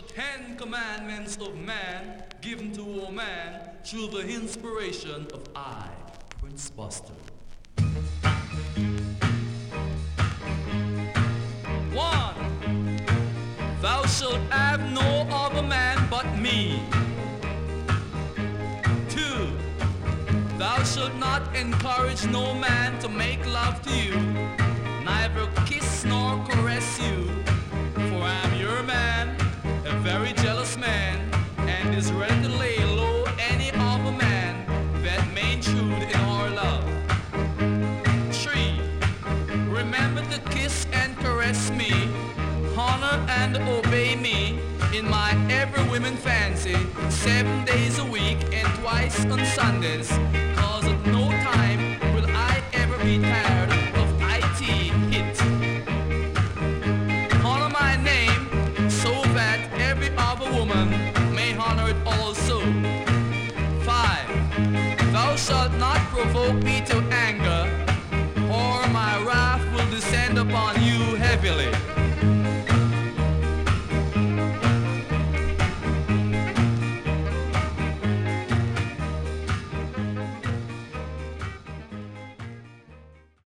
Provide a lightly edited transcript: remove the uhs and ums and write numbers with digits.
10 commandments of man given to all man through the inspiration of I, Prince Buster. 1. Thou shalt have no other man but me. 2. Thou shalt not encourage no man to make love to you, neither kiss nor caress you, for I am your man, a very jealous man, and is ready to lay low any other man that may intrude in our love. 3. Remember to kiss and caress me, honor and obey me in my every woman fancy, 7 days a week and twice on Sundays, cause at no time will I ever be tired of IT hit. Honor my name so that every other woman may honor it also. 5. Thou shalt not provoke me to anger, or my wrath will descend upon you heavily.